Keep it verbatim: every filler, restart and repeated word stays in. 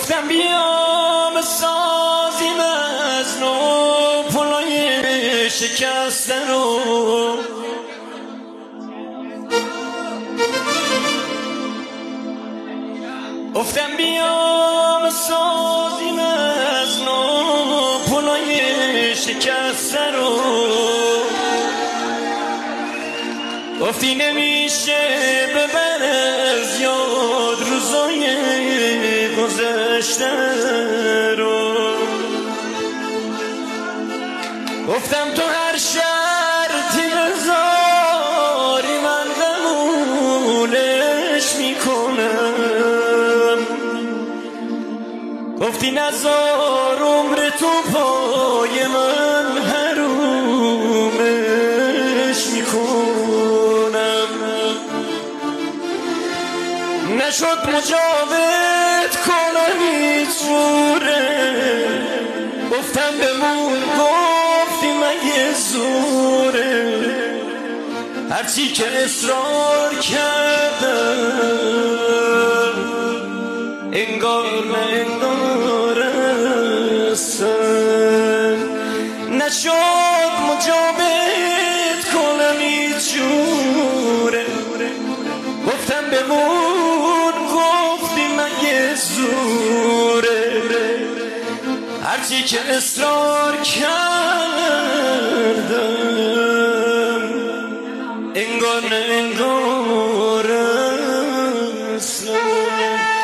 گفتم بیا بسازیم از نو پلای شکسته رو، گفتم بیا بسازیم از نو پلای شکسته رو، گفتی نمیشه ببر از یاد روزای گذشته رو، گفتم تو هر شرطی بذاری من قبولش میکنم، گفتی نذار عمر تو پای من حرومش میکنم، نشد مجابت کنم هیچ جوره، گفتم بمون گفتی مگه زوره، هرچی که اصرار کردم انگار نه انگار هستن، نشد مجابت کنم هیچ جوره، گفتم بمون گفتی مگه زوره، هرچی که اصرار کردم